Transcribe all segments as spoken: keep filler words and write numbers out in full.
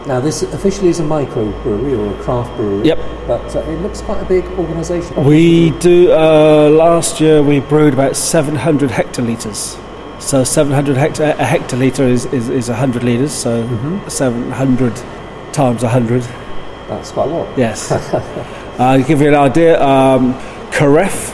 Now, this officially is a microbrewery or a craft brewery. Yep. But uh, it looks quite a big organisation. We do, uh, last year we brewed about seven hundred hectolitres. So seven hundred hecto- a hectolitre is, is, is one hundred litres, so mm-hmm. seven hundred times one hundred. That's quite a lot. Yes. uh, to give you an idea, um, Caref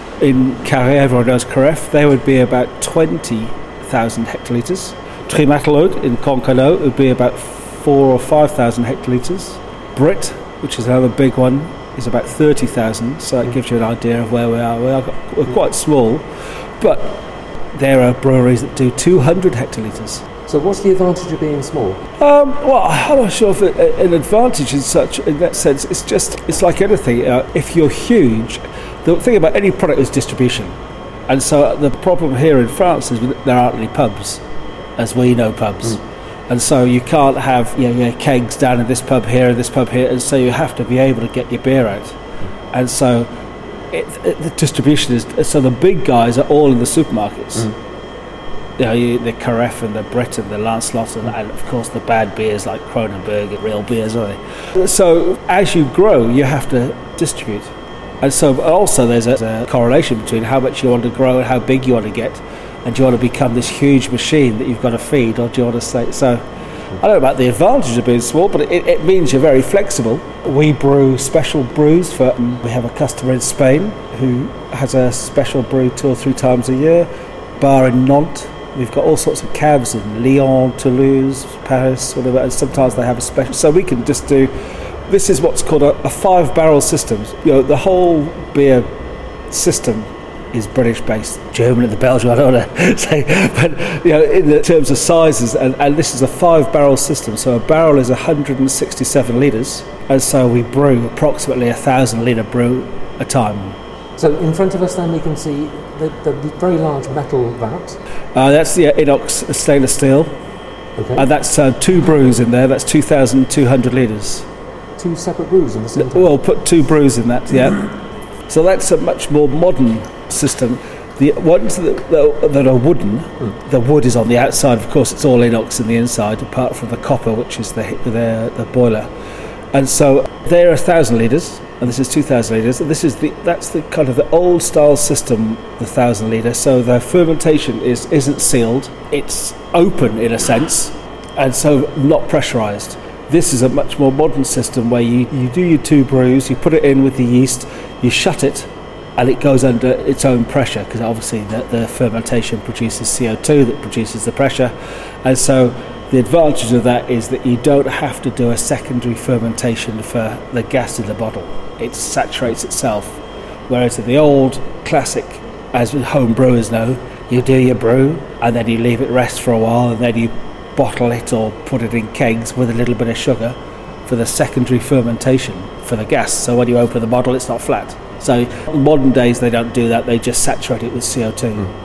in Carré, everyone knows Caref, they would be about twenty thousand hectolitres. Tremattelode in Concarneau would be about four or five thousand hectolitres. Brit, which is another big one, is about thirty thousand, so that mm. gives you an idea of where we are. We are we're quite small, but there are breweries that do two hundred hectolitres. So what's the advantage of being small? Um, well, I'm not sure if it, an advantage is such, in that sense. It's just, it's like anything. Uh, if you're huge, the thing about any product is distribution. And so the problem here in France is there aren't any pubs, as we know pubs. Mm. And so you can't have you know, your kegs down in this pub here and this pub here, and so you have to be able to get your beer out. And so it, it, the distribution is, so the big guys are all in the supermarkets. Mm. You know, you, the Caref and the Brit and the Lancelot and, and of course the bad beers like Kronenberg and real beers, aren't they? So as you grow, you have to distribute. And so also there's a, a correlation between how much you want to grow and how big you want to get. And do you want to become this huge machine that you've got to feed, or do you want to stay? So I don't know about the advantage of being small, but it, it means you're very flexible. We brew special brews for, um, we have a customer in Spain who has a special brew two or three times a year, bar in Nantes. We've got all sorts of cabs in Lyon, Toulouse, Paris, whatever, and sometimes they have a special. So we can just do, this is what's called a, a five barrel system. You know, the whole beer system is British based, German and the Belgian, I don't want to say, but you know, in the terms of sizes, and, and this is a five barrel system, so a barrel is one hundred sixty-seven litres, and so we brew approximately a thousand litre brew a time. So in front of us then we can see the, the very large metal vat. Uh, that's the uh, inox stainless steel, okay. And that's uh, two brews in there, that's two thousand two hundred litres. Two separate brews in the same time? Well, put two brews in that, yeah. So that's a much more modern system. The ones that, that are wooden, mm. the wood is on the outside, of course it's all inox in the inside, apart from the copper, which is the the, the boiler. And so they're a thousand litres, and this is two thousand litres, and this is the that's the kind of the old style system, the thousand litre. So the fermentation is isn't sealed, it's open in a sense, and so not pressurised. This is a much more modern system where you, you do your two brews, you put it in with the yeast, you shut it, and it goes under its own pressure, because obviously the, the fermentation produces C O two that produces the pressure. And so the advantage of that is that you don't have to do a secondary fermentation for the gas in the bottle. It saturates itself. Whereas in the old classic, as home brewers know, you do your brew and then you leave it rest for a while, and then you bottle it or put it in kegs with a little bit of sugar for the secondary fermentation for the gas. So when you open the bottle, it's not flat. So in modern days, they don't do that. They just saturate it with C O two. Mm.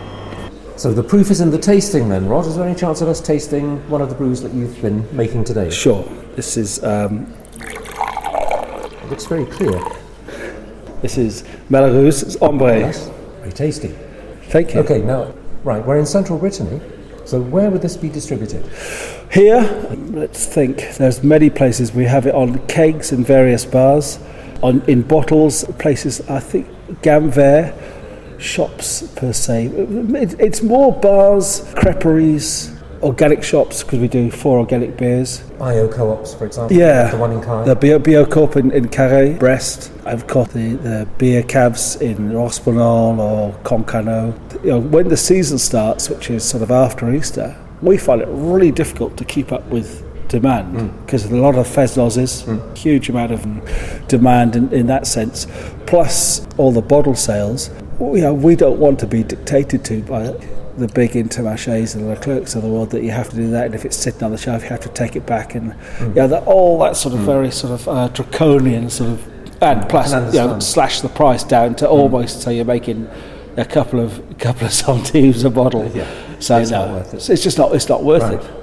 So the proof is in the tasting then, Rod. Is there any chance of us tasting one of the brews that you've been making today? Sure. This is... Um, it looks very clear. This is Melrose. It's ombre. Yes. Very tasty. Thank you. Okay, now, right, we're in central Brittany. So where would this be distributed? Here, let's think. There's many places. We have it on kegs in various bars, on in bottles, places, I think, Gamver, shops per se. It, it's more bars, creperies, organic shops, because we do four organic beers. Bio co-ops, for example. Yeah. The one in Carré. The Bio, Bio Co-op in, in Carré, Brest. I've got the, the beer cabs in Rospinol or Concarneau. You know, when the season starts, which is sort of after Easter, we find it really difficult to keep up with demand, because mm. a lot of fez nozes, mm. huge amount of demand in, in that sense, plus all the bottle sales. You know, we don't want to be dictated to by the big Intermarchés and the Leclercs of the world that you have to do that, and if it's sitting on the shelf, you have to take it back, and mm. you know, that, all that sort of mm. very sort of uh, draconian sort of, and plus you know, slash the price down to mm. almost so you're making a couple of couple of centimes a bottle. Yeah. So it's no, not worth it. It's just not it's not worth right. it.